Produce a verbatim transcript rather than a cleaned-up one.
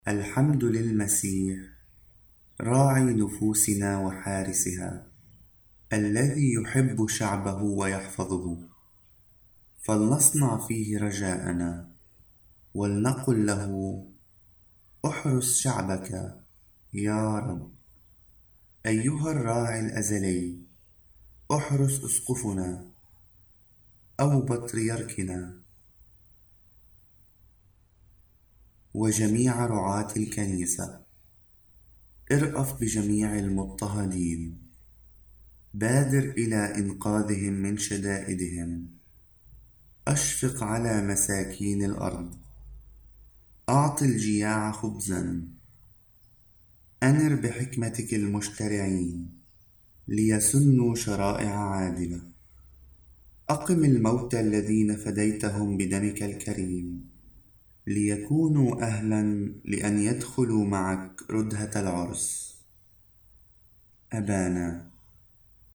الحمد للمسيح راعي نفوسنا وحارسها، الذي يحب شعبه ويحفظه. فلنصنع فيه رجاءنا، ولنقل له: احرس شعبك يا رب. أيها الراعي الأزلي، احرس أسقفنا أو بطريركنا وجميع رعاة الكنيسة. ارأف بجميع المضطهدين، بادر إلى إنقاذهم من شدائدهم. أشفق على مساكين الأرض، أعط الجياع خبزا. أنر بحكمتك المشترعين ليسنوا شرائع عادلة. أقم الموتى الذين فديتهم بدمك الكريم، ليكونوا أهلا لأن يدخلوا معك ردهة العرس. أبانا